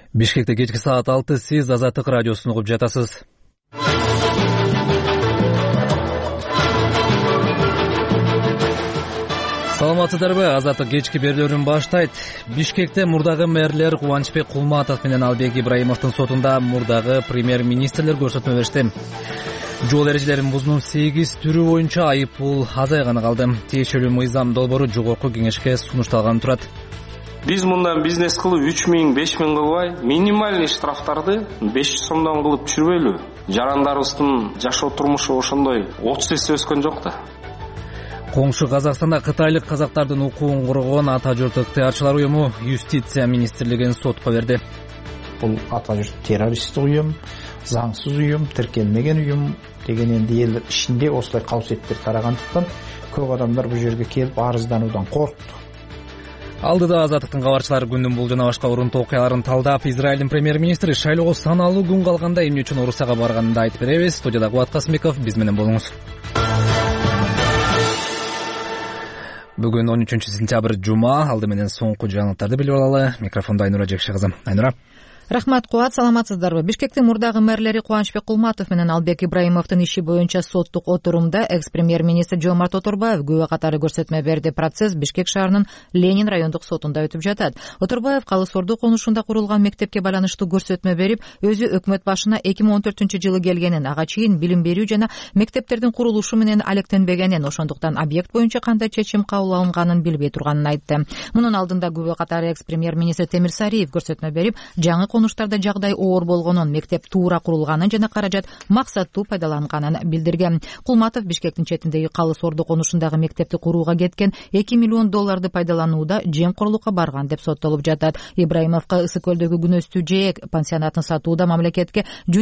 Бишкекте кечки саат 6 сиз Азаттык радиосун угуп жатасыз. Саламатсыздарбы? Азаттык кечки берүүлөрүн баштайт. Бишкекте мурдагы мэрлер Кубанычбек Кулматов менен Албек Ибраимовдун сотунда мурдагы премьер-министрлер көрсөтмө беришти. Жол эрежелерин бузуунун 8 түрү боюнча айыппул азайганы калды. Тиешелүү мыйзам долбоору жогорку кеңешке сунушталганы турат. Биз мындан бизнес кылып 3000, 5000 кылбай, минимальный штрафтарды 500 сомдон кылып түшүрбөйлү. Жарандарыбыздын жашоо турмушу ошондой 30 эсе өскөн жок да. Коңшу Казакстанда кытайлык казактардын укугун коргогон Ата журт ыктыярчылар уюму Юстиция министрлигин сотко берди. Бул Ата журт террористтик уюм, заңсыз уюм, тиркелмеген уюм деген энди эл ичинде осулай кабсеттер тарагандыктан көп адамдар бул жерге келип арыздануудан коркту. Алдыда Азаттыктын кабарчылары күндүн бул жана башка урунтуу окуяларын талдап, Израилдин премьер-министри шайлоого саналуу күн калганда эмне үчүн Орусияга барганын да айтып беребиз. Студияда Кубат Касымбеков, биз менен болуңуз. Бүгүн 13-сентябрь жума. Алды менен соңку жаңылыктарды билип алалы. Микрофондо Айнура Жекши кызы. Айнура. Рахмат, Кубат, саламатсыздарбы? Бишкектин мурдагы мэрлери Кубанычбек Кулматов менен Албек Ибраимовдун иши боюнча соттук отурумда экс-премьер-министр Жомарт Оторбаев күбө катары көрсөтмө берди. Процесс Бишкек шаарынын Ленин райондук сотунда өтүп жатат. Оторбаев Калыс Орду конушунда курулган мектепке байланыштуу көрсөтмө берип, өзү өкмөт башына 2014-жылы келгенин, ага чейин билим берүү жана мектептердин курулушу менен алектенбегенин, ошондуктан объект боюнча кандай чечим кабыл алынганын билбей турганын айтты. Мунун алдында күбө катары экс-премьер-министр Темир Сариев көрсөтмө берип, жаңы конуштарда жагдай оор болгонун, мектеп туура курулганын жана каражат максаттуу пайдаланганын билдирген. Кулматов Бишкектин четиндеги Калыс Орду конушундагы мектепти курууга кеткен $2 миллион пайдаланууда жемкорлукка барган деп соттолуп жатат. Ибраимовго Ысык көлдөгү күнөстүү жээк пансионатын сатууда мамлекетке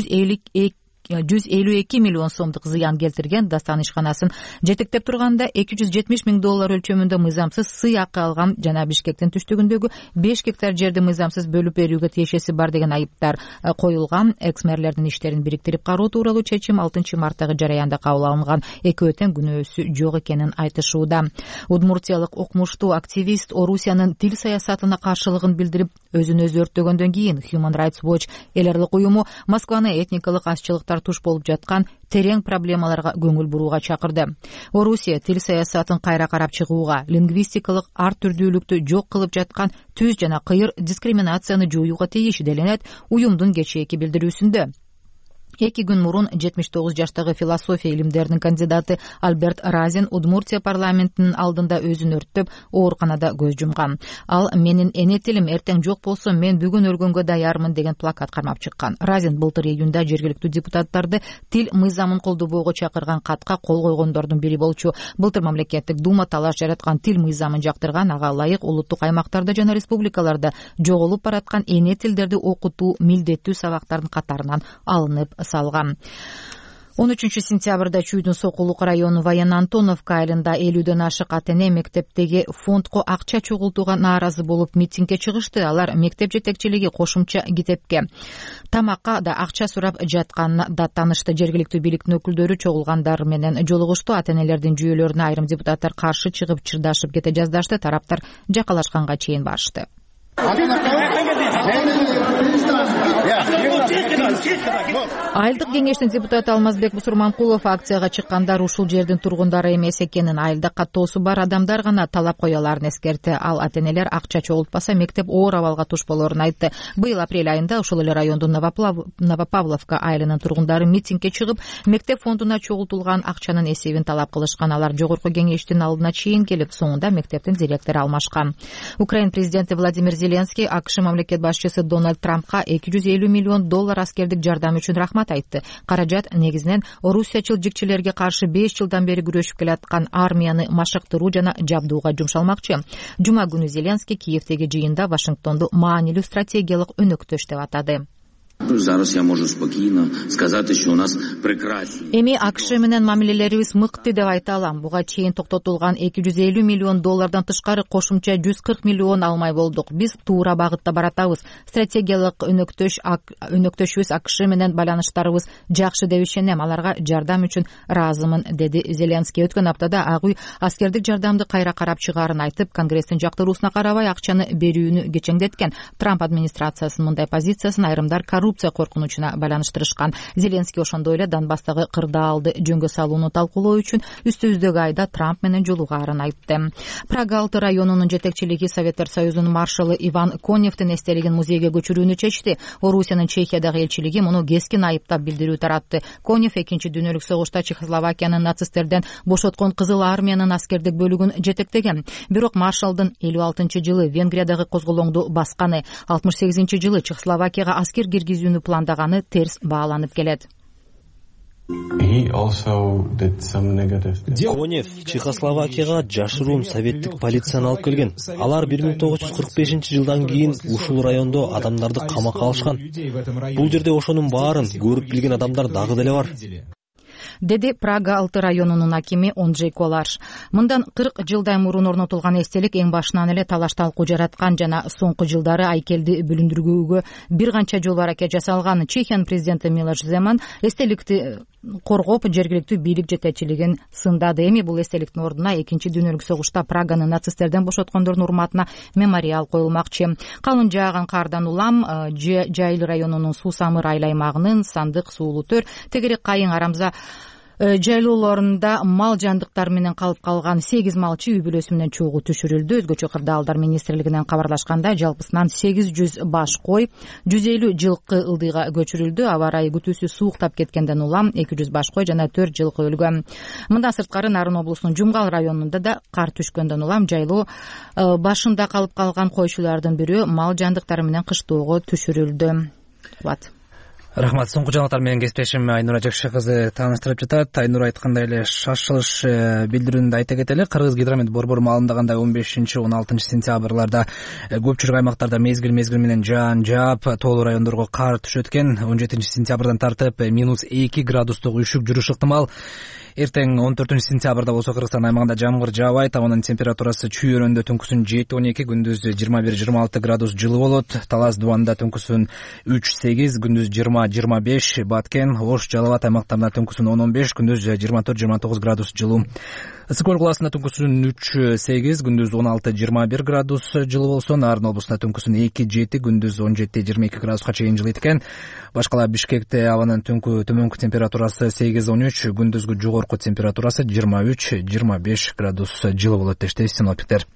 152 миллион сомдук зыян келтирген. Дастан ишканасын жетектеп турганда $270 миң өлчөмүндө мыйзамсыз сый акы алган жана Бишкектин түштүгүндөгү 5 гектар жерди мыйзамсыз бөлүп берүүгө тиешеси бар деген айыптар коюлган. Экс-мэрлердин иштерин бириктирип кароо тууралуу чечим 6 марттагы жараянда кабыл алынган. Экөө тең күнөөсү жок экенин айтышууда. Удмуртиялык окумуштуу активист Орусиянын тил саясатына каршылыгын билдирип, өзүн өзү өрттөгөндөн кийин Human Rights Watch эл аралык уюму Москваны этникалык азчылыктар туш болуп жаткан терең проблемаларга көңүл бурууга чакырды. Орусия тил саясатын кайра карап чыгууга, лингвистикалык ар түрдүүлүктү жок кылып жаткан түз жана кыйыр дискриминацияны жоюуга тийиш деленет уюмдун кечээки билдирүүсүндө. 2 күн мурун 79 жаштагы философия илимдеринин кандидаты Альберт Разин Удмуртия парламентинин алдында өзүн өрттөп, ооруканада көз жумган. Ал менин эне тилим эртең жок болсо мен бүгүн өлгөнгө даярмын деген плакат кармап чыккан. Разин былтыр июнда жергиликтүү депутаттарды тил мыйзамын колдобоого чакырган катка кол койгондордун бири болчу. Былтыр мамлекеттик дума талаш жараткан тил мыйзамын жактырган, ага ылайык улуттук аймактарда жана республикаларда жоголуп бараткан эне тилдерди окутуу милдеттүү сабактардын катарынан алынып салган. 13-сентябрда Чүйдүн Сокулук району Воен Антоновка айылында 50ден ашык ата-эне мектептеги фондко акча чогултууга нааразы болуп митингге чыгышты. Алар мектеп жетекчилиги кошумча китепке, тамакка да акча сурап жатканына да таанышты. Жергиликтүү бийликтин өкүлдөрү чогулгандар менен жолугушту. Ата-энелердин жүйөлөрүнө айрым депутаттар каршы чыгып чырдашып кете жаздашты. Тараптар жакалашканга чейин барышты. Айылдык кеңештин депутаты Алмазбек Бусурманкулов акцияга чыккандар ушул жердин тургундары эмес экенин, айылда каттоосу бар адамдар гана талап кояларын эскерти. Ал ата-энелер акча чогултпаса мектеп оор абалга туш болорун айтты. Быйыл апрель айында ушул эле райондун Новопавловка айылынын тургундары митингге чыгып, мектеп фондуна чогултулган акчанын эсебин талап кылышкан. Алар жогорку кеңештин алдына чейин келип, соңунда мектептин директору алмашкан. Украин президенти Владимир Зеленский АКШ мамлекет башчысы Дональд Трампка $250 миллион аскердик жардам үчүн рахмат айтты. Каражат негизинен орусиячыл жикчилерге каршы 5 жылдан бери күрөшүп келаткан армияны машыктыруу жана жабдууга жумшалмакчы. Жума күнү Зеленский Киевдеги жыйында Вашингтонду маанилүү стратегиялык өнөктөш деп атады. Зараз я можу спокійно сказати, що у нас прекрасні. Эми АКШ менен мамилелерибиз мыкты деп айта алам. Буга чейин токтотулган $250 миллион тышкары кошумча $140 миллион алмай болдук. Биз туура багытта баратабыз. Стратегиялык өнөктөшүбүз АКШ менен байланыштарыбыз жакшы деп ишенем. Аларга жардам үчүн ыраазымын, деди Зеленский. Өткөн аптада Ак үй аскердик жардамды кайра карап чыгаарын айтып, Конгресстин жактыруусуна карабай акчаны берүүнү кечеңдеткен. Трамп администрациясынын мындай позициясын айрымдар коррупция коркунучуна байланыштырышкан. Зеленский ошондой эле Донбасстагы кырдаалды жөнгө салууну талкуулоо үчүн үстүбүздөгү айда Трамп менен жолугаарын айтты. Прага 6 районунун жетекчилиги Советтер Союзунун маршалы Иван Коневдин эстелигин музейге көчүрүүнү чечти. Орусиянын Чехиядагы элчилиги муну кескин айыптап билдирүү таратты. Конев 2 дүйнөлүк согушта Чехословакиянын нацисттерден бошоткон Кызыл армиянын аскердик бөлүгүн жетектеген. Бирок маршалдын 56-жылы Венгриядагы козголоңду басканы, 68-жылы Чехословакияга аскер киргизүүнү пландаганы терс бааланып келет. Конев Чехословакияга жашыруун советтик полицияны алып келген. Алар 1945-жылдан кийин ушул райондо адамдарды камакка алышкан. Бул жерде ошонун баарын көрүп билген адамдар дагы деле бар, деди Прага 6 районунун акими Онджей Колаш. Мындан 40 жылдай мурун орнотулган эстелик эң башынан эле талаш-талкуу жараткан жана соңку жылдары айкелди бүлүндүрүүгө бир канча жол аракет жасалган. Чехиянын президенти Милош Земан эстеликти коргоп, жергиликтүү бийлик жетекчилигин сындады. Эми бул эстеликтин ордуна 2 дүйнөлүк согушта Праганы нацисттерден бошоткондордун урматына мемориал коюлмакчы. Калың жааган кардан улам Жайыл районунун Суусамыр айыл аймагынын Сандык, Суулуу Төр, Тегерек, Кайың, Арамза жайлоолорунда мал жандыктар менен калып калган 8 малчы үй бүлөсү менен чогуу түшүрүлдү. Өзгөчө кырдаалдар министрлигинен кабарлашканда жалпысынан 800 баш кой, 150 жылкы ылдыйга көчүрүлдү. Аба ырайы күтүүсү сууктап кеткенден улам 200 баш кой жана 4 жылкы өлгөн. Мындан сырткары Нарын облусунун Жумгал районунда да кар түшкөндөн улам жайлоо башында калып калган койчулардын бирөө мал жандыктары менен кыштоого түшүрүлдү. Рахмат. Соңку жаңалыктар менен кесиптешим Айнура Жакшы кызы тааныштырып жатат. Айнура айткандай эле шашылыш билдирүүнүндө айта кетели. Кыргыз гидромет борбору маалымдагандай 15-16 сентябрларда көпчүлүк аймактарда мезгил менен жаан жаап, тоолуу райондорго кар түшөт экен. 17 сентябрдан тартып -2 градустук үшүк жүрүш ыктымал. Эртең 14 сентябрда болсо Кыргызстан аймагында жамгыр жаабайт. Абанын температурасы чүйөрөндө түнкүсүн 7-12, күндүз 21-26 градус жылуу болот. Талас Дубанда түнкүсүн 3-8, күндүз 20-25, Баткен, Ош, Жалал Абад аймактарында түнкүсүн 10-15, күндүз 24-29 градус жылуу. Ысык Көл каласында түнкүсүн 3-8, күндүз 16-21 градус жылуу болсо, Нарын облусунда түнкүсүн 2-7, күндүз 17-22 градуска чейин жылыйт экен. Башкала Бишкекте абанын түнкү төмөнкү температурасы 8-13, күндүзгү жогорку температурасы 23-25 градус жылуу болот дешти синоптиктер.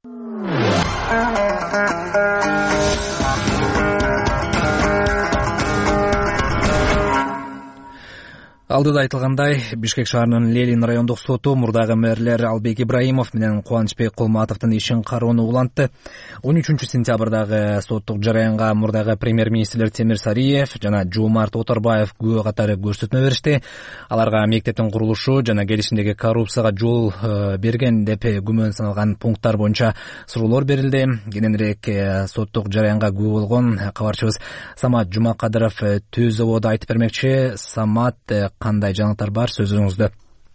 Алдыда айтылгандай, Бишкек шаарынын Ленин райондук соту мурдагы мэрлер Албек Ибраимов менен Кубанычбек Кулматовдун ишин кароону улантты. 13 сентябрдагы соттук жараянга мурдагы премьер-министрлер Темир Сариев жана Жомарт Оторбаев күбө катары көрсөтмө беришти. Аларга мектептин курулушу жана келишимдеги коррупцияга жол берген деп күмөн саналган пункттар боюнча суроолор берилди. Кененирээк соттук жараянга күбө болгон кабарчыбыз Самат Жумакадыров Төз заводу айтып бермекчи. Самат, кандай жаңылыктар бар, сөзүңүздө?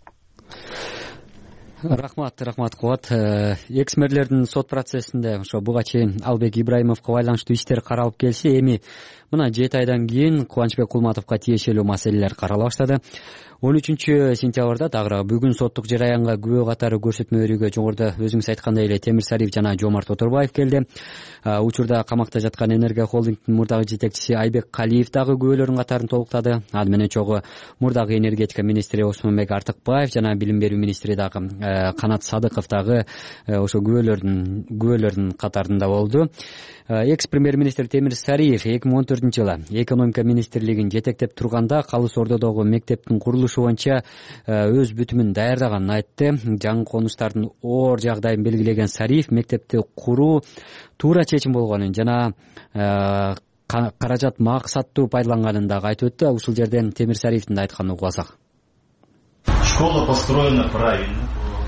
Рахмат Кубат. Экс-мэрлердин сот процессинде ошо буга чейин Албек Ибраимовго байланыштуу иштер каралып келиши, эми мына 7 айдан кийин Кубанычбек Кулматовго тиешелүү маселелер карала баштады. 13 сентябрда дагы бүгүн соттук жараянга күбө катары көрсөтмө берүүгө жогоруда өзүңүз айткандай эле Темир Сариев жана Жомарт Оторбаев келди. Учурда камакта жаткан Энергия холдингдин мурдагы жетекчиси Айбек Калиев дагы күбөлөрүнүн катарын толуктады. Ал менен чогуу мурдагы энергетика министри Осмонбек Артыкбаев жана билим берүү министри дагы Канат Садыков дагы ошо күбөлөрдүн катарында болду. Экс-премьер-министр Темир Сариев 2014-жылы экономика министрлигин жетектеп турганда Калыс Ордодогу мектептин курулушу боюнча өз бүтүмүн даярдаганын айтты. Жаңы конуштардын оор жагдайын белгилеген Сариев мектепти куруу туура чечим болгонун жана каражат максаттуу пайдаланганын дагы айтып өттү. Ушул жерден Темир Сариевдин айтканын угуп алсак. Школа построена правильно.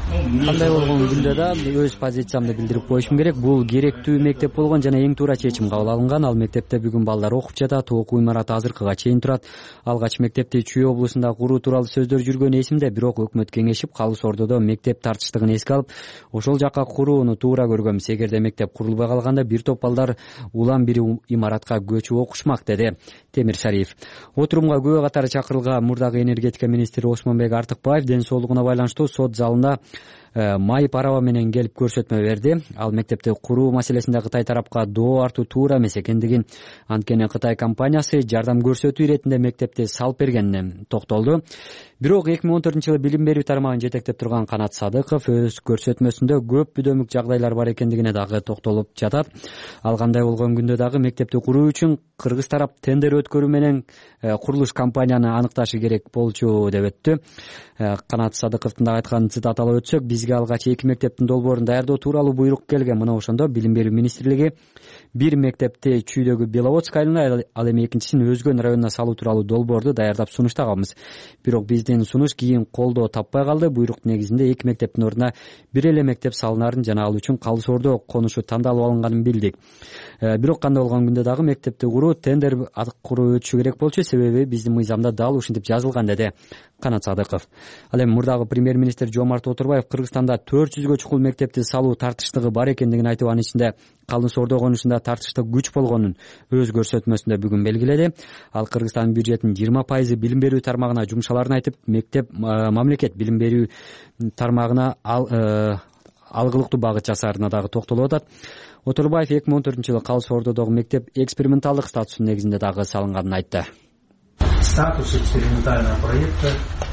кандай болгон күндө да өз позициямды билдирип коюшум керек. Бул керектүү мектеп болгон жана эң туура чечим кабыл алынган. Ал мектепте бүгүн балдар окуп жатат, окуу имараты азыркыга чейин турат. Алгач мектепти Чүй облусунда куруу тууралуу сөздөр жүргөн эсимде, бирок өкмөт кеңешип Калыс Ордодо мектеп тартыштыгын эске алып, ошол жакка курууну туура көргөм. Эгерде мектеп курулбай калганда бир топ балдар улам бир имаратка көчүп окушмак, деди Темир Шариев. Отурумга күбө катары чакырылган мурдагы энергетика министри Осмонбек Артыкбаев ден соолугуна байланыштуу сот залында майып араба менен келип көрсөтмө берди. Ал мектепти куруу маселесинде Кытай тарапка доо артуу туура эмес экендигин, анткени Кытай компаниясы жардам көрсөтүү иретинде мектепти салып бергенине токтолду. Бирок 2014-жылы билим берүү тармагын жетектеп турган Канат Садыков өз көрсөтмөсүндө көп бүдөмүк жагдайлар бар экендигине дагы токтолуп жатат. Ал кандай болгон күндө дагы мектепти куруу үчүн кыргыз тарап тендер өткөрүү менен курулуш компанияны аныкташы керек болчу деп өттү. Канат Садыковдун да айтканын цитаталап өтсөк, бизге алгач 2 мектептин долбоорун даярдоо тууралуу буйрук келген. Мына ошондо билим берүү министрлиги бир мектепти Чүйдөгү Беловодск айылына, ал эми экинчисин Өзгөн районуна салуу тууралуу долбоорду даярдап сунуштаганбыз. Бирок биздин сунуш кийин колдоо таппай калды. Буйруктун негизинде 2 мектептин ордуна бир эле мектеп салынарын жана ал үчүн Калыс Ордо конушу тандалып алынганын билдик. Бирок кандай болгон күндө дагы мектепти куруу тендер аркылуу өтүшү керек болчу, себеби биздин мыйзамда дал ушинтип жазылган, деди Канат Садыков. Ал эми мурдагы премьер-министр Жомарт Отурбаев Кыргызстанда 400гө чукул мектепти салуу тартыштыгы бар экендигин айтып, анын ичинде Калыс Ордо конушунда тартыштык күч болгонун өз көрсөтмөсүндө бүгүн белгиледи. Ал Кыргызстандын бюджетинин 20% билим берүү тармагына жумшаларын айтып, мамлекет билим берүү тармагына алгылыктуу багыт жасаарына дагы токтолуп атат. Отурбаев 2014-жылы Калыс Ордодогу мектеп эксперименталдык статусунун негизинде дагы салынганын айтты. Статус экспериментального проекта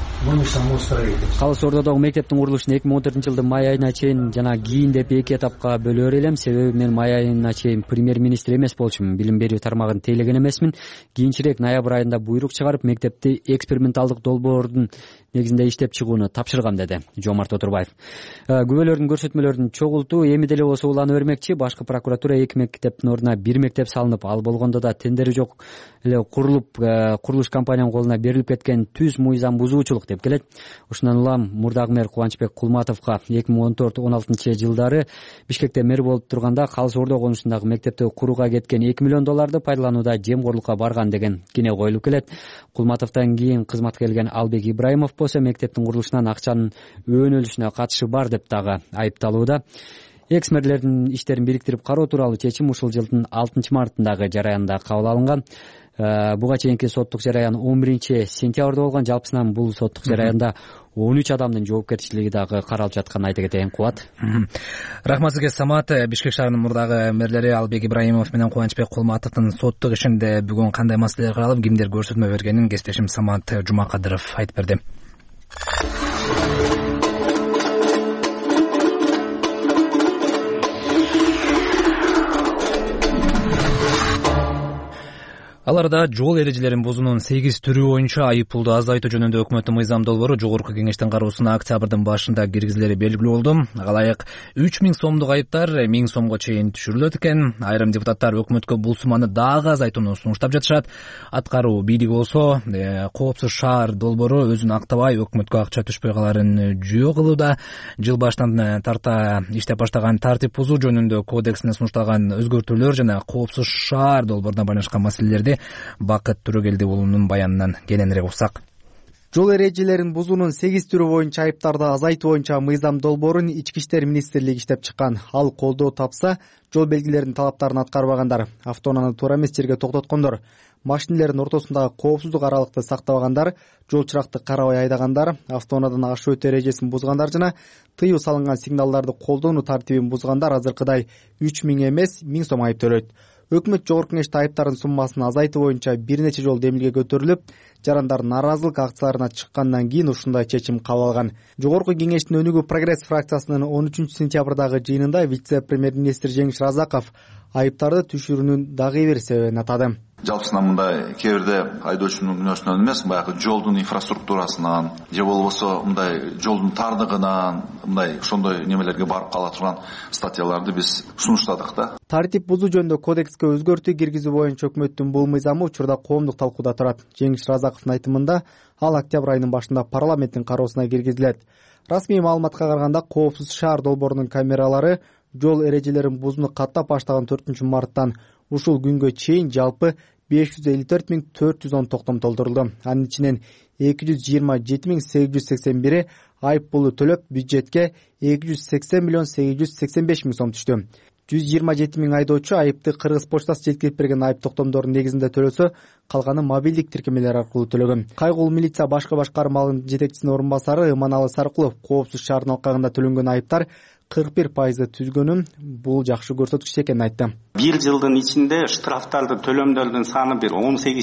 Калыс Ордодогу мектептин курулушун 2014-жылдын май айына чейин жана кийин деп 2 этапка бөлөр элем. Себеби мен май айына чейин премьер-министр эмес болчумун, билим берүү тармагын тейлеген эмесмин. Кийинчерээк ноябрь айында буйрук чыгарып, мектепти эксперименталдык долбоордун негизинде иштеп чыгууну тапшыргам, деди Жомарт Отурбаев. Күбөлөрдүн көрсөтмөлөрүн чогултуу эми деле болсо уланып бермекчи. Башкы прокуратура 2 мектептин ордуна 1 мектеп салынып, ал болгондо да тендери жок эле курулуп, курулуш компаниянын колуна берилип кеткен түз мыйзам бузуучулук деп келет. Ошондон улам мурдагы мэр Кубанычбек Кулматовго 2014-16 жылдары Бишкекте мэр болуп турганда Калыс Ордо конушундагы мектепти курууга кеткен $2 миллион пайдаланууда жемгорлукка барган деген кине коюлуп келет. Кулматовдон кийин кызматка келген Албек Ибраимов болсо мектептин курулушунан акчанын өөнөлүшүнө катышы бар деп дагы айыпталууда. Экс-мэрлердин иштерин бириктирип кароо тууралуу чечим ушул жылдын 6-мартындагы жараянда кабыл алынган. Буга чейинки соттук жараян 11-сентябрда болгон. Жалпысынан бул соттук жараянда 13 адамдын жоопкерчилиги дагы каралып жатканын айта кетейин. Кубат. Рахмат сизге, Самат. Бишкек шаарынын мурдагы мэрлери Албек Ибраимов менен Кубанычбек Кулматовдун соттук ишинде бүгүн кандай маселелер каралып, кимдер көрсөтмө бергенин кесиптешим Самат Жумакадыров айтып берди. Аларда жол эрежелерин бузуунун 8 түрү боюнча айыппулду азайтуу жөнүндө өкмөттүн мыйзам долбоору жогорку кеңештин кароосуна октябрдын башында киргизилери белгилүү болду. Алайык 3000 сомдук айыптар 1000 сомго чейин түшүрүлөт экен. Айрым депутаттар өкмөткө бул сумманы дагы азайтууну сунуштап жатышат. Аткаруу бийлиги болсо коопсуз шаар долбоору өзүн актабай өкмөткө акча түшпөй каларын жөө кылууда. Жыл башынан тарта иштеп баштаган тартип бузуу жөнүндө кодексине сунушталган өзгөртүүлөр жана коопсуз шаар долбооруна байланышкан маселелерди Бакыт Түрөгелди уулунун баянынан кененирээк уксак. Жол эрежелерин бузуунун 8 түрү боюнча айыптарды азайтуу боюнча мыйзам долбоорун Ички иштер министрлиги иштеп чыккан. Ал колдоо тапса, жол белгилеринин талаптарын аткарбагандар, автоунааны туура эмес жерге токтоткондор, машинелердин ортосундагы коопсуздук аралыкты сактабагандар, жол чыракты карабай айдагандар, автоунаадан ашуу өтүү эрежесин бузгандар жана тыюу салынган сигналдарды колдонуу тартибин бузгандар азыркыдай 3000 эмес 1000 сом айып төлөйт. Өкмөт жогорку кеңеште айыптардын суммасын азайтуу боюнча бир нече жолу демилге көтөрүлүп, жарандар нааразылык акцияларына чыккандан кийин ушундай чечим кабыл алган. Жогорку кеңештин өнүгүү прогресс фракциясынын 13-сентябрдагы жыйынында вице-премьер-министр Жеңиш Разаков айыптарды түшүрүүнүн дагы бир себебин атады. Жалпысынан мындай кээ бирде айдоочунун мүнөзүнөн эмес, баягы жолдун инфраструктурасынан же болбосо мындай жолдун тардыгынан мындай ошондой немелерге барып кала турган статьяларды биз сунуштадык да. Тартип бузуу жөнүндө кодекске өзгөртүү киргизүү боюнча өкмөттүн бул мыйзамы учурда коомдук талкууда турат. Жеңиш Разаковдун айтымында ал октябрь айынын башында парламенттин кароосуна киргизилет. Расмий маалыматка караганда Коопсуз шаар долбоорунун камералары жол эрежелерин бузууну каттап баштаган 4 марттан ушул күнгө чейин жалпы 554.410 токтом толтурулду. Анын ичинен 227.881 айып пулу төлөп, бюджетке 280.885.000 сом түштү. 127.000 айдоочу айыпты Кыргыз почтасы жеткирип берген айып токтомдордун негизинде төлөсө, калганы мобилдик тиркемелер аркылуу төлөгөн. Кайгул милиция башкы башкармалыгынын жетекчисинин орун басары Иманалы Саркулов Коопсуз шаарынын алкагында төлөнгөн айыптар 41% түзгөнүн бул жакшы көрсөткүч экенин айтты. Бир жылдын ичинде штрафтарды төлөмдөрдүн саны бир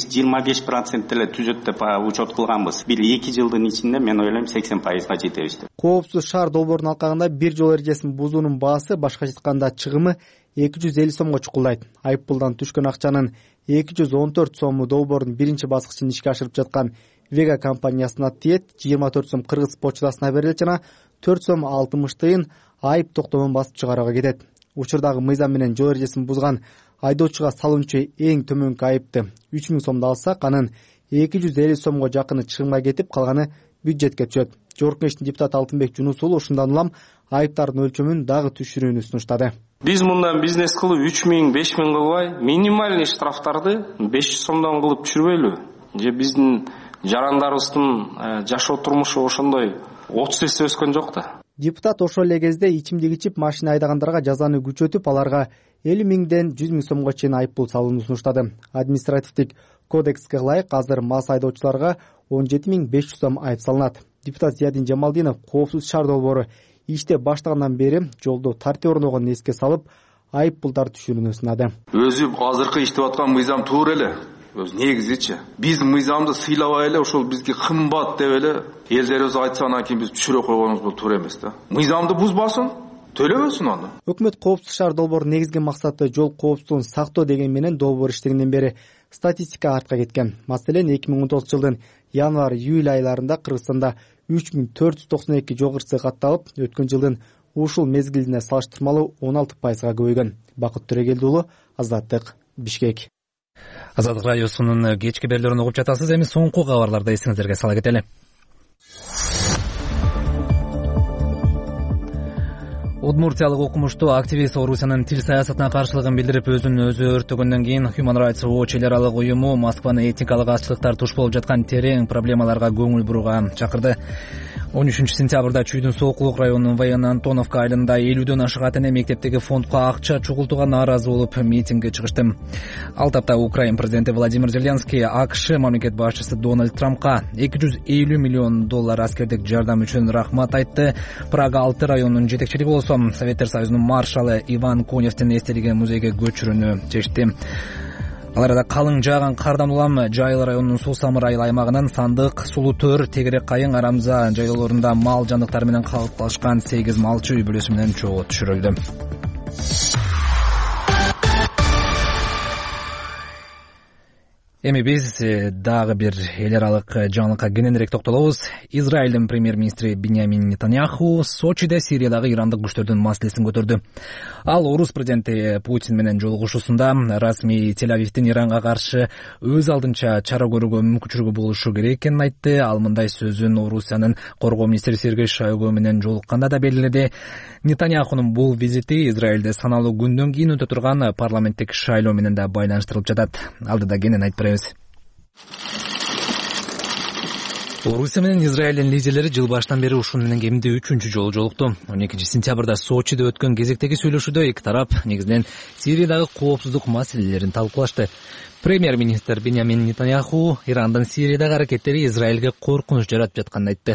18-25% эле түзөт деп учет кылганбыз. Бир 2 жылдын ичинде мен ойлойм 80%га жетебиз деп. Коопсуз шаар долбоорунун алкагында бир жол эрежесин бузуунун баасы, башкача айтканда чыгымы 250 сомго чукулдайт. Айып пулдан түшкөн акчанын 214 сому долбоордун биринчи баскычын ишке ашырып жаткан Вега компаниясына тиет, 24 сом Кыргыз почтасына берилет жана 4 сом 60 тыйын айып токтомун басып чыгарууга кетет. Учурдагы мыйзам менен жол эрежесин бузган айдоочуга салынчу эң төмөнкү айыпты 3000 сомду алсак, анын 250 сомго жакыны чыгымга кетип, калганы бюджетке түшөт. Жогорку Кеңештин депутаты Алтынбек Жунус уулу ушундан улам айыптардын өлчөмүн дагы түшүрүүнү сунуштады. Биз мындан бизнес кылып 3000, 5000 кылбай, минимальный штрафтарды 500 сомдон кылып түшүрбөйлү? Же биздин жарандарыбыздын жашоо турмушу ошондой 30 эсе өскөн жок да. Депутат ошол эле кезде ичимдик ичип машина айдагандарга жазаны күчөтүп, аларга 50 миңден 100 миң сомго чейин айып пул салууну сунуштады. Административдик кодекске ылайык азыр мас айдоочуларга 17.500 сом айып салынат. Депутат Зиядин Жамалдинов Коопсуз шаар долбоору иштеп баштагандан бери жолдо тартип орногонун эске салып, айып пулдар түшүрүүнү сунады. Өзү азыркы иштеп аткан мыйзам туура эле. Өз негизичи биз мыйзамды сыйлабай эле ошол бизге кымбат деп эле элдерибиз айтса, анан кийин биз түшүрө койгонубуз бул туура эмес да. Мыйзамды бузбасын, төлөбөсүн аны. Өкмөт Коопсуз шаар долбоорунун негизги максаты жол коопсуздугун сактоо деген менен долбоор иштегенден бери статистика артка кеткен. Маселен, 2019 жылдын январь-июль айларында Кыргызстанда 3492 жол кырсыгы катталып, өткөн жылдын ушул мезгилине салыштырмалуу 16%га көбөйгөн. Бакыт Төрөгелди уулу, Азаттык, Бишкек. Азаттык радиосунун кечки берүүлөрүн угуп жатасыз. Эми соңку кабарларды эсиңиздерге сала кетели. Удмуртиялык окумуштуу активист Орусиянын тил саясатына каршылыгын билдирип, өзүн өзү өрттөгөндөн кийин Human Rights Watch эл аралык уюму Москваны этникалык аччылыктар туш болуп жаткан терең проблемаларга көңүл бурууга чакырды. 13 сентябрда Чүйдүн Сокулук районунун Военно-Антоновка айылында 50дөн ашык ата эне мектептеги фондко акча чогултууга нааразы болуп митингге чыгышты. Ал тапта Украина президенти Владимир Зеленский АКШ мамлекет башчысы Дональд Трампка $250 миллион аскердик жардам үчүн рахмат айтты. Прага 6 районунун жетекчилиги болсо Советтер Союзунун маршалы Иван Коневдин эстелиги музейге көчүрүүнү чечти. Ал арада калың жааган кардан улам Жайыл районунун Суу Самыр айыл аймагынан Сандык, Сулуу Төр, Тегерек Кайың, Арамза жайлоолорунда мал жандыктары менен калыпташкан 8 малчы үй бүлөсү менен чогуу түшүрүлдү. Эми биз дагы бир эл аралык жаңылыкка кененирээк токтолобуз. Израилдин премьер-министри Биньямин Нетаньяху Сочиде Сириядагы ирандык күчтөрдүн маселесин көтөрдү. Ал орус президенти Путин менен жолугушуусунда расмий Тель-Авивдин Иранга каршы өз алдынча чара көрүүгө мүмкүнчүлүгү болушу керек экенин айтты. Ал мындай сөзүн Орусиянын коргоо министри Сергей Шойгу менен жолукканда да белгиледи. Нетаньяхунун бул визити Израилде саналуу күндөн кийин өтө турган парламенттик шайлоо менен да байланыштырылып жатат. Алдыда кенен айтып беребиз. Орусия менен Израилдин лидерлери жыл башынан бери ушун менен кеминде 3-чү жолу жолукту. 12 сентябрда Сочиде өткөн кезектеги сүйлөшүүдө эки тарап негизинен Сириядагы коопсуздук маселелерин талкуулашты. Премьер-министр Биньямин Нетаньяху Ирандын Сириядагы аракеттери Израилге коркунуч жаратып жатканын айтты.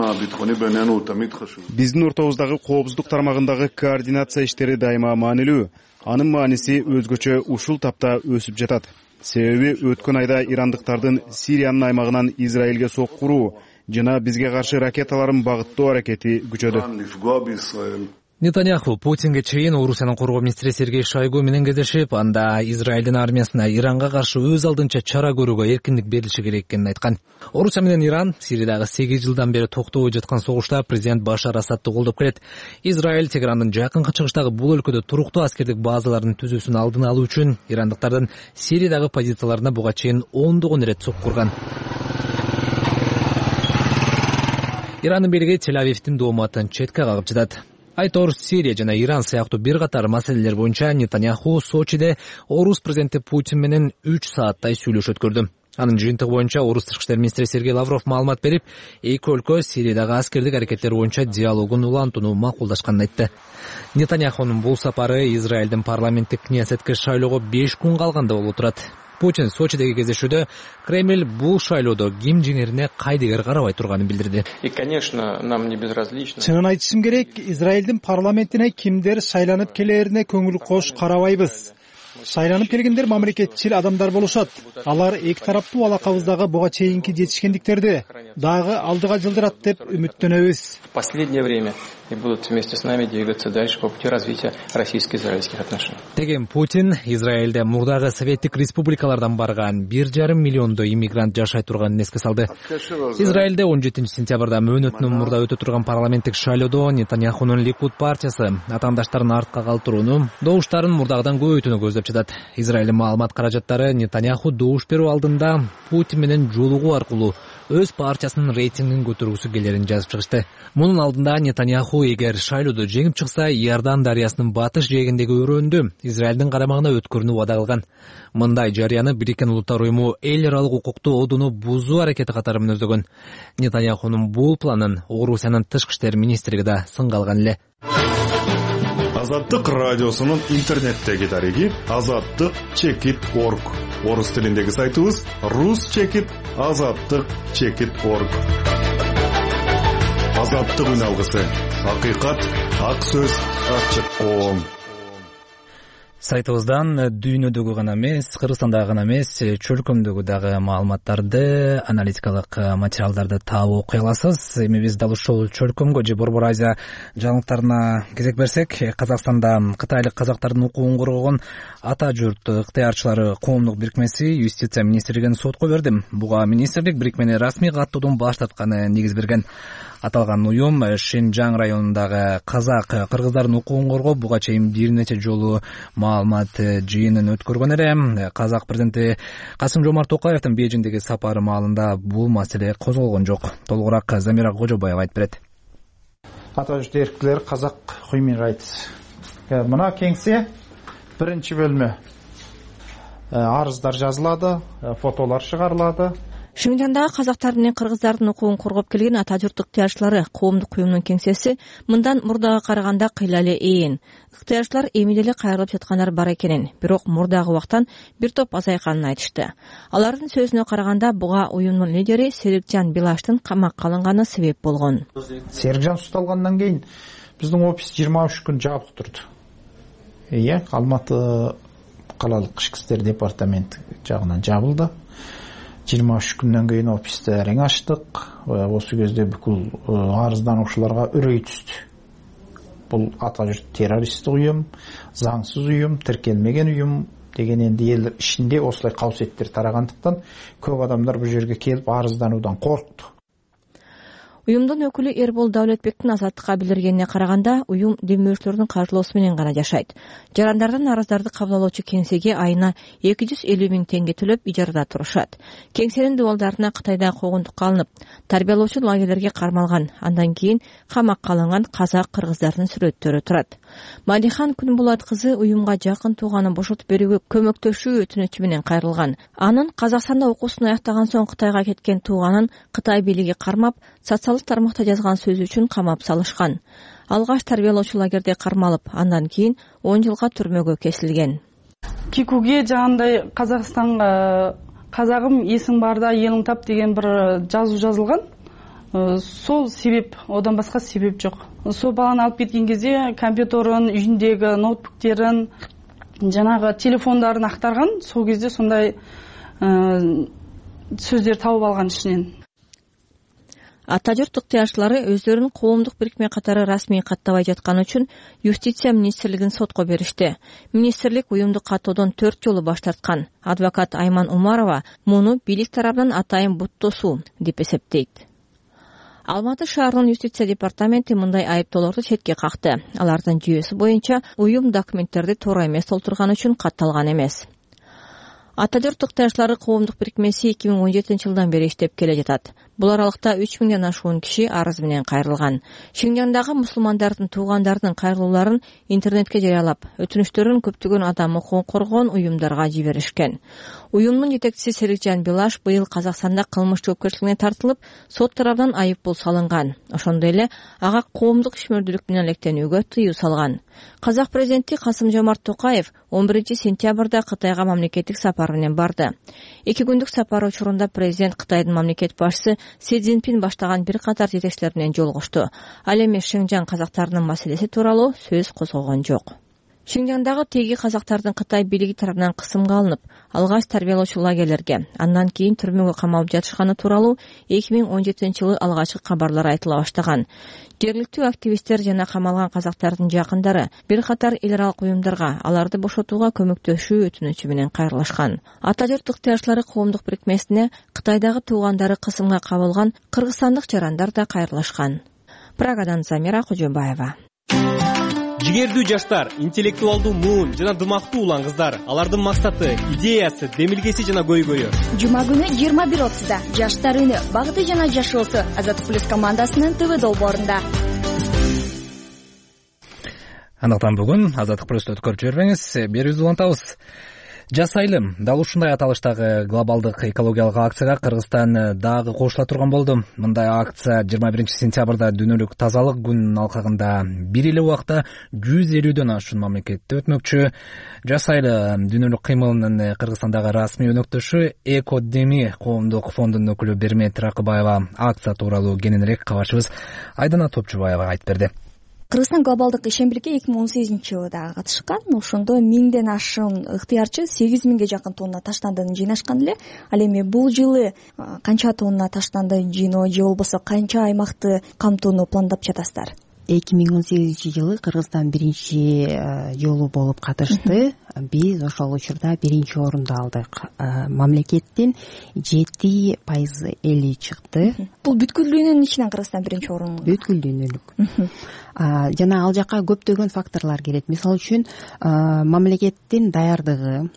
Биздин ортобуздагы коопсуздук тармагындагы координация иштери дайыма маанилүү. Анын мааниси өзгөчө ушул тапта өсүп жатат. Себеби өткөн айда ирандыктардын Сириянын аймагынан Израилге соккуруу жана бизге каршы ракеталарын багыттоо аракети күчөдү. Нетаньяху Путинге чейин Орусиянын коргоо министри Сергей Шойгу менен кездешип, анда Израилдин армиясына Иранга каршы өз алдынча чара көрүүгө эркиндик берилиши керек экенин айткан. Орусия менен Иран Сириядагы 8 жылдан бери токтобой жаткан согушта президент Башар Асадты колдоп келет. Израиль Тегерандын жакынкы чыгыштагы бул өлкөдө туруктуу аскердик базаларын түзүүсүн алдын алуу үчүн ирандыктардын Сириядагы позицияларына буга чейин ондогон ирет соккурган. Ирандын бийлиги Тель-Авивдин дооматын четке кагып жатат. Айтор Сирия жана Иран сыяктуу бир катар маселелер боюнча Нетаньяху Сочиде орус президенти Путин менен 3 сааттай сүйлөшүү өткөрдү. Анын жыйынтыгы боюнча орус тышкы иштер министри Сергей Лавров маалымат берип, эки өлкө Сириядагы аскердик аракеттер боюнча диалогун улантууну макулдашканын айтты. Нетаньяхунун бул сапары Израилдин парламенттик кнессетке шайлоого 5 күн калганда болуп турат. Путин Сочидеги кездешүүдө Кремль бул шайлоодо ким жеңерине кайдыгер карабай турганын билдирди. И, конечно, нам не безразлично. Чынын айтышым керек, Израилдин парламентине кимдер шайланып келерине көңүл кош карабайбыз. Шайланып келгендер мамлекетчил адамдар болушат. Алар эки тараптуу алакабыздагы буга чейинки жетишкендиктерди дагы алдыга жылдырат деп үмүттөнөбүз. В последнее время и будут вместе с нами двигаться дальше по пути развития российско-израильских отношений. Деген Путин Израилде мурдагы советтик республикалардан барган 1,5 миллиондой иммигрант жашай турганын эске салды. Израилде 17-сентябрда мөөнөтүнөн мурда өтө турган парламенттик шайлоодо Нетаньяхунун Ликуд партиясы атаандаштарын артка калтырууну, добуштарын мурдагыдан көбөйтүүнү көздөп жатат. Израилдин маалымат каражаттары Нетаньяху добуш берүү алдында Путин менен жолугуу аркылуу өз партиясынын рейтингин көтөргүсү келерин жазып чыгышты. Мунун алдында Нетаньяху эгер шайлоодо жеңип чыкса, Иордан дарыясынын батыш жээгиндеги өрөөндө Израилдин карамагына өткөрүүнү убада кылган. Мындай жарыяны Бириккен Улуттар уюму эл аралык укуктуу одуну бузуу аракети катары мүнөздөгөн. Нетаньяхунун бул планын Орусиянын тышкы иштер министрлиги да сынга алган эле. Азаттык радиосунун интернеттеги дареги azattik.org. Орус тилиндеги сайтыбыз rus.azattik.org. Азаттык үн алгысы. Акыйкат, ак сөз, ачык коом. Сайтыбыздан дүйнөдөгү гана эмес, Кыргызстандагы гана эмес, чөлкөмдөгү дагы маалыматтарды, аналитикалык материалдарды таап окуй аласыз. Эми биз дал ушул чөлкөмгө же Борбор Азия жаңылыктарына кезек берсек, Казакстанда кытайлык казактардын укугун коргогон Ата журт ыктыярчылары коомдук бирикмеси Юстиция министрлигин сотко берди. Буга министрлик бирикмени расмий каттоодон баш тартканы негиз берген. Аталган уюм Шинжаң районундагы казак кыргыздардын укугун коргоп, буга чейин бир нече жолу маалымат жыйынын өткөргөн эле. Казак президенти Касым-Жомарт Токаевдин Бейжиңдеги сапары маалында бул маселе козголгон жок. Толугураак Замира Кожобаева айтып берет. Ата журт эркирлери казак куймин айтыс. Мына кеңсе биринчи бөлмө. Арыздар жазылады, фотолор чыгарылады. Шинжаңдагы казактар менен кыргыздардын укугун коргоп келген Ата журт ыктыярчылары коомдук уюмунун кеңсеси мындан мурдага караганда кыйла эле ээн. Ыктыярчылар эми деле кайрылып жаткандар бар экенин, бирок мурдагы убактан бир топ азайганын айтышты. Алардын сөзүнө караганда буга уюмдун лидери Серикжан Билаштын камакка алынганы себеп болгон. Серикжан укталгандан кийин биздин офис 23 күн жабык турду. Алматы калалык ички иштер департаменти жагынан жабылды. 23 күндөн кийин офисти эрең ачтык. Осы кезде бүкүл арыздануучуларга үрөй түстү. Бул Ата журт террористтик уюм, заңсыз уюм, тиркелмеген уюм деген энди эл ичинде осулай кабсеттер тарагандыктан көп адамдар бул жерге келип арыздануудан коркту. Уюмдун өкүлү Эрбол Даулетбектин Азаттыкка билдиргенине караганда, уюм демөөрчүлөрдүн каржылоосу менен гана жашайт. Жарандардан арыздарды кабыл алуучу кеңсеге айына 250 000 теңге төлөп ижарада турушат. Кеңсенин дубалдарына Кытайдан когундукка алынып, тарбиялоочу лагерлерге кармалган, андан кийин камакка алынган казак кыргыздардын сүрөттөрү турат. Малихан Күнбулат кызы уюмга жакын тууганын бошотуп берүүгө көмөктөшүү өтүнүчү менен кайрылган. Анын Казакстанда окуусун аяктаган соң Кытайга кеткен тууганын Кытай бийлиги кармап, социалдык тармакта жазган сөзү үчүн камап салышкан. Алгаш тарбиялоочу лагерде кармалып, андан кийин 10 жылга түрмөгө кесилген. Кикуге жагандай Казакстанга казагым эсиң барда элиң тап деген бир жазуу жазылган. Сол себеп, одан башка себеп жок. Сол баланы алып кеткен кезде компьютерин, үйүндөгү ноутбуктерин, жанагы телефондорун актарган. Сол кезде сондай сөздөр табып алган ичинен. Ата журт ыктыярчылары өздөрүн коомдук бирикме катары расмий каттабай жатканы үчүн Юстиция министрлигин сотко беришти. Министрлик уюмду каттоодон 4 жолу баш тарткан. Адвокат Айман Умарова муну бийлик тарабынан атайын буттосуу деп эсептейт. Алматы шаарынын Юстиция департаменти мындай айыптоолорду четке какты. Алардын жүйөсү боюнча уюм документтерди туура эмес толтурган үчүн катталган эмес. Ата журт ыктыярчылары коомдук бирикмеси 2017 жылдан бери иштеп келе жатат. Бул аралыкта 3000ден ашуун киши арыз менен кайрылган. Шинжаңдагы мусулмандардын туугандарынын кайрылууларын интернетке жарыялап, өтүнүштөрүн көптөгөн адам укугун коргоон уюмдарга жиберишкен. Уюмдун жетекчиси Серикжан Билаш быйыл Казакстанда кылмыш жоопкерчилигине тартылып, сот тарабынан айып пул салынган. Ошондой эле ага коомдук ишмердүүлүк менен алектенүүгө тыюу салган. Казак президенти Касым-Жомарт Токаев 11 сентябрда Кытайга мамлекеттик сапар менен барды. 2 күндүк сапар учурунда президент Кытайдын мамлекет башчысы Си Цзиньпин баштаган бир катар жетекчилер менен жолугушту. Ал эми Шинжаң казактарынын маселеси тууралуу сөз козгогон жок. Шинжаңдагы теги казактардын Кытай бийлиги тарабынан кысымга алынып, алгач тарбиялоочу лагерлерге, андан кийин түрмөгө камалып жатышканы тууралуу 2017-жылы алгачкы кабарлар айтыла баштаган. Жергиликтүү активисттер жана камалган казактардын жакындары бир катар эл аралык уюмдарга аларды бошотууга көмөктөшүү өтүнүчү менен кайрылышкан. Ата журт ыктыярчылары коомдук бирикмесине Кытайдагы туугандары кысымга кабылган кыргызстандык жарандар да кайрылышкан. Прагадан Замира Кожобаева. Жигердүү жаштар, интеллектуалдуу муун жана дымактуу улан кыздар. Алардын максаты, идеясы, демилгеси жана көйгөйү. Жума күнү 21:30-да Жаштар үнү, багыты жана жашоосу Азаттык плюс командасынын ТВ долбоорунда. Андыктан бүгүн Азаттык плюсту өткөрүп жибербеңиз, берүүбүздү улантабыз. Жасайлым, дал ушундай аталыштагы глобалдык экологиялык акцияга Кыргызстан дагы кошула турган болду. Мындай акция 21 сентябрда дүйнөлүк тазалык күнүнүн алкагында бир эле убакта 150дөн ашуун мамлекетте өтмөкчү. Жасайлы дүйнөлүк кыймылынын Кыргызстандагы расмий өнөктөшү Экодеми коомдук фондунун өкүлү Бермет Ракыбаева акция тууралуу кененирээк кабарчыбыз Айдана Топчубаева айтып берди. Кыргызстан глобалдык ишембирикке 2018-жылы дагы катышкан. Ошондо 1000ден ашуун ыктыярчы 8000ге жакын тонна таштандыны жыйнашкан эле. Ал эми бул жылы канча тонна таштанды жыйноо же болбосо канча аймакты камтууну пландап жатасыздар? 2018-жылы Кыргызстан биринчи жолу болуп катышты. Биз ошол учурда биринчи орунду алдык. Мамлекеттин 7% эли чыкты. Бул бүткүл дүйнөнүн ичинен Кыргызстан биринчи орун. Бүткүл дүйнөлүк. Жана ал жака көптөгөн факторлор кирет. Мисалы үчүн мамлекеттин даярдыгы,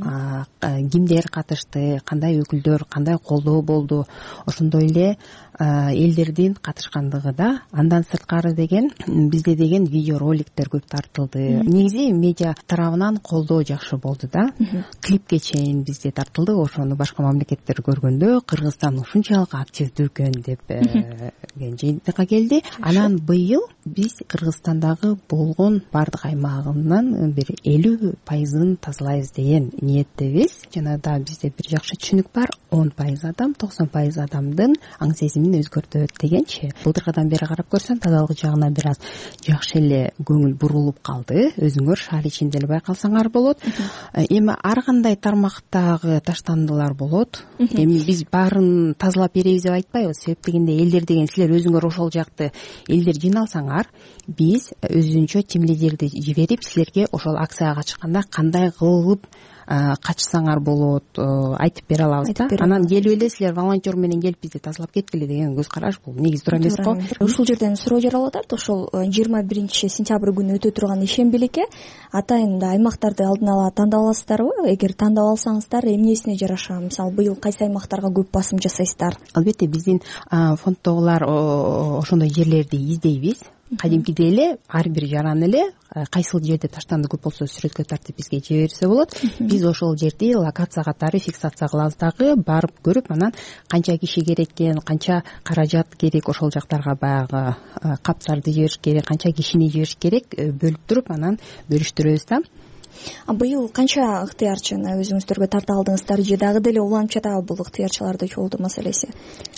кимдер катышты, кандай өкүлдөр, кандай колдоо болду, ошондой эле элдердин катышкандыгы да. Андан сырткары деген бизде деген видеороликтер көп тартылды. Негизи медиа тарабынан колдоо жакшы болду да. Клипке чейин бизде тартылды. Ошону башка мамлекеттер көргөндө Кыргызстан ушунчалык активдүү экен деп жыйынтыкка келди. Анан быйыл биз Кыргызстандагы болгон бардык аймагынан бир 50% тазалайбыз деген ниеттебиз. Жана да бизде бир жакшы түшүнүк бар. 10% адам, 90% адамдын аң сезимин өзгөртөт дегенчи. Былтыркыдан бери карап көрсөм, тазалык жагына бир аз жакшы эле көңүл бурулуп калды. Өзүңөр шаар ичинде эле байкалсаңар болот. Эми ар кандай тармактагы таштандылар болот. Эми биз баарын тазалап беребиз деп айтпайбыз. Себеп дегенде элдер деген силер өзүңөр ошол жакты элдер жиналсаңар, биз өзүнчө тим лидерди жиберип силерге ошол акцияга катышканда кандай кылып качсаңар болот айтып бере алабыз да. Анан келип эле силер волонтер менен келип бизди тазалап кеткиле деген көз караш бул негизи туура эмес го. Ушул жерден суроо жаралып атат. Ошол 21 сентябрь күнү өтө турган ишембиликке атайын аймактарды алдын ала тандап аласыздарбы? Эгер тандап алсаңыздар, эмнесине жараша? Мисалы, быйыл кайсы аймактарга көп басым жасайсыздар? Албетте биздин фонддогулар ошондой жерлерди издейбиз. Кадимкидей эле ар бир жаран эле кайсыл жерде таштанды көп болсо сүрөткө тартып бизге жиберсе болот. Биз ошол жерди локация катары фиксация кылабыз дагы, барып көрүп, анан канча киши керек экен, канча каражат керек, ошол жактарга баягы каптарды жибериш керек, канча кишини жибериш керек, бөлүп туруп анан бөлүштүрөбүз да. Быйыл канча ыктыярчыны өзүңүздөргө тарта алдыңыздар же дагы деле уланып жатабы бул ыктыярчыларды чогултуу маселеси?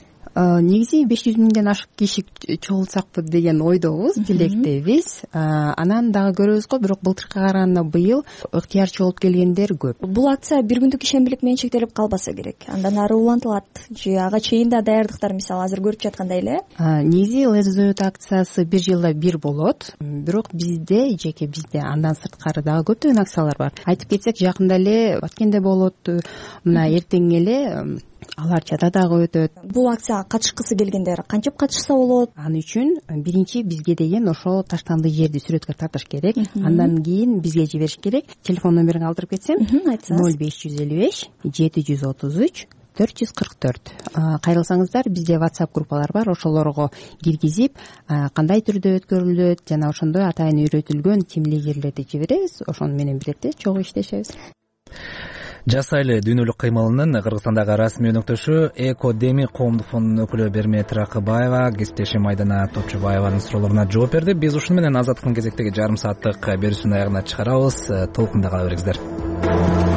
Негизи 500.000ден ашык киши чогултсакпы деген ойдобуз, тилектебиз. Анан дагы көрөбүз го, бирок былтыркыга караганда быйыл ыктыяр чогулуп келгендер көп. Бул акция бир күндүк ишембилик менен чектелип калбаса керек. Андан ары улантылат же ага чейин да даярдыктар мисалы азыр көрүп жаткандай эле? Негизи ЛЗЗ акциясы бир жылда бир болот. Бирок бизде, жеке бизде андан сырткары дагы көптөгөн акциялар бар. Айтып кетсек, жакында эле Баткенде болот. Мына эртең эле алар чада дагы өтөт. Бул акцияга катышкысы келгендер кантип катышса болот? Аны үчүн биринчи бизге деген ошол таштанды жерди сүрөткө тартыш керек. Андан кийин бизге жибериш керек. Телефон номерин калтырып кетсем, 0555 733 444. Кайрылсаңыздар, бизде WhatsApp группалар бар, ошолорго киргизип, кандай түрдө өткөрүлөт жана ошондой атайын үйрөтүлгөн тимлегерлерди жиберебиз. Ошону менен бирдикте чогуу иштешебиз. Жасайлы дүйнөлүк кыймылынын Кыргызстандагы расмий өнөктөшү Экодеми коомдук фондунун өкүлү Бермет Ракыбаева кесиптешим Айдана Топчубаеванын суроолоруна жооп берди. Биз ушуну менен Азаттыктын кезектеги жарым сааттык берүүсүнүн аягына чыгарабыз. Толкунда кала бериңиздер.